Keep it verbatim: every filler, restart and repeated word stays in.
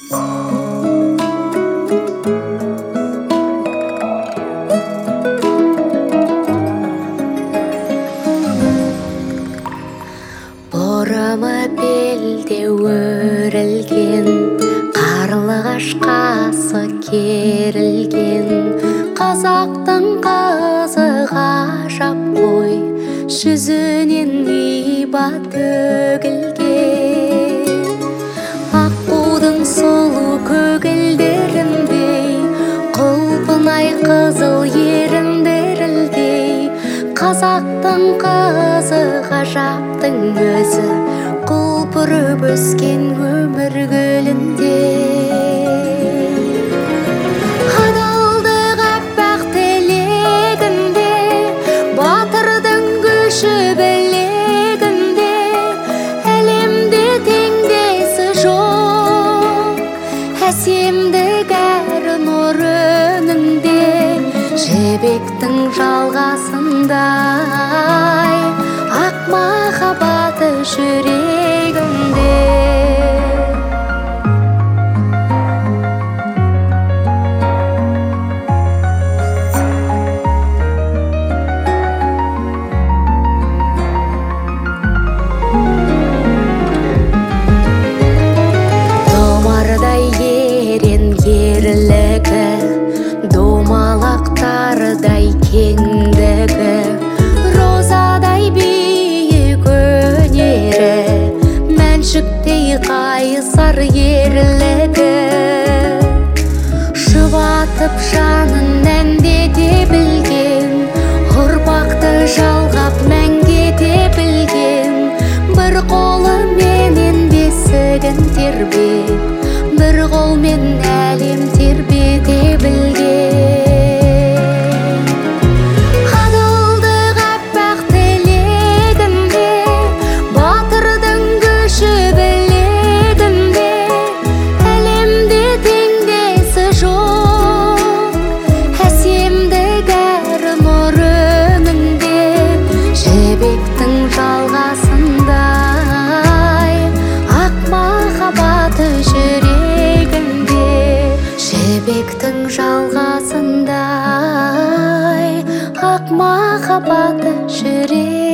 Борымы белде өрілген, қарлығаш қасы керілген, қазақтың қызы ғажап қой, жүзінен иба төгілген. Аққудың сұлу көгілдеріндей, құлпынай қызыл еріндерілдей, қазақтың қызы ғажаптың өзі, құлпырып өскен өмір гүлінде. Адалдық аппақ тілегінде, батырдың күші білегінде, әлемде теңдесі жоқ, әсемдік әр нұр өнінде, жібектің жалғасындай ақ махаббаты жүрегімде. Томардай ерен ерлігі, домалақтардай кеңдігі, розадай биік өнері, мәншіктей қайсар ерлігі, жұбатып жанын әндете білген, ұрпақты жалғап мәңгете білген, бір қолыменен бесігін тербеп, бір қолмен әлем тербете білген. Адалдық аппақ тілегінде, батырдың күші білегінде, әлемде теңдесі жоқ, әсемдік әр нұр өнінде, жібектің жалғасындай ақ махаббаты жүрегімде, жібектің жалғасындай ақ махаббаты жүрегімде.